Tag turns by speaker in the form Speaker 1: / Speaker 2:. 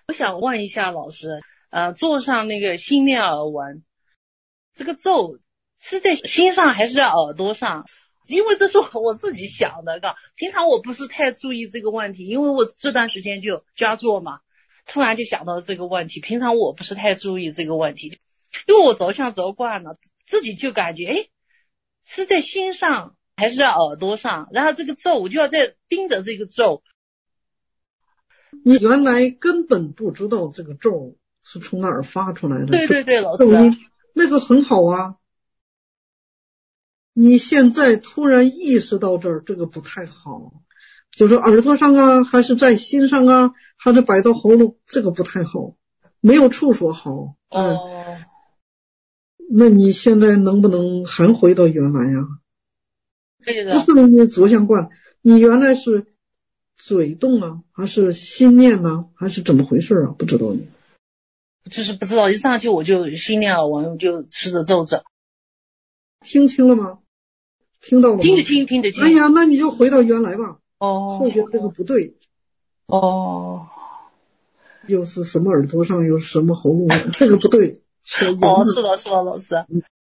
Speaker 1: 我想问一下老师，做上那个心念耳闻，这个咒是在心上还是在耳朵上？因为这是我自己想的，平常我不是太注意这个问题，因为我这段时间就家做嘛，突然就想到了这个问题。平常我不是太注意这个问题，因为我走向走惯了，自己就感觉是在心上还是在耳朵上，然后这个咒我就要再盯着这个咒。
Speaker 2: 你原来根本不知道这个咒是从哪儿发出来的。
Speaker 1: 对对对，老师，
Speaker 2: 那个很好啊。你现在突然意识到这儿，这个不太好，就是耳朵上啊，还是在心上啊，还是摆到喉咙，这个不太好，没有处说好。那你现在能不能还回到原来呀？
Speaker 1: 可以的。
Speaker 2: 不是你着相观，你原来是嘴动啊，还是心念呢，还是怎么回事啊？不知道你。
Speaker 1: 就是不知道，一上去我就心念耳闻，就吃着咒着。
Speaker 2: 听清了吗？听到了吗？
Speaker 1: 听得清，听得清。
Speaker 2: 哎呀，那你就回到原来吧。
Speaker 1: 后
Speaker 2: 边这个不对。又是什么耳朵上，又是什么喉咙上，这个不对。
Speaker 1: 是了，老师。